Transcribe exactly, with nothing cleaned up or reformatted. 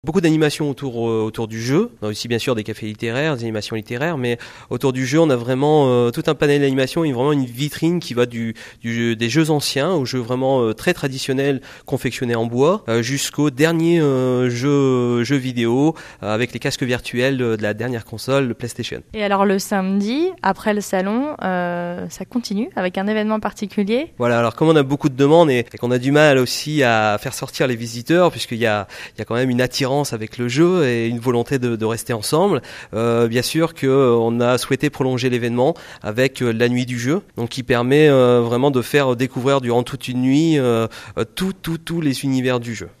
Beaucoup d'animations autour euh, autour du jeu. On a aussi bien sûr des cafés littéraires, des animations littéraires, mais autour du jeu, on a vraiment euh, tout un panel d'animations et vraiment une vitrine qui va du, du jeu, des jeux anciens aux jeux vraiment euh, très traditionnels confectionnés en bois, euh, jusqu'aux derniers euh, jeux jeux vidéo euh, avec les casques virtuels de la dernière console, le PlayStation. Et alors le samedi, après le salon, euh, ça continue avec un événement particulier. Voilà. Alors comme on a beaucoup de demandes et, et qu'on a du mal aussi à faire sortir les visiteurs, puisqu'il y a il y a quand même une attirance avec le jeu et une volonté de, de rester ensemble. Euh, bien sûr qu'on a souhaité prolonger l'événement avec euh, la nuit du jeu, donc qui permet euh, vraiment de faire découvrir durant toute une nuit euh, tous tout, tous les univers du jeu.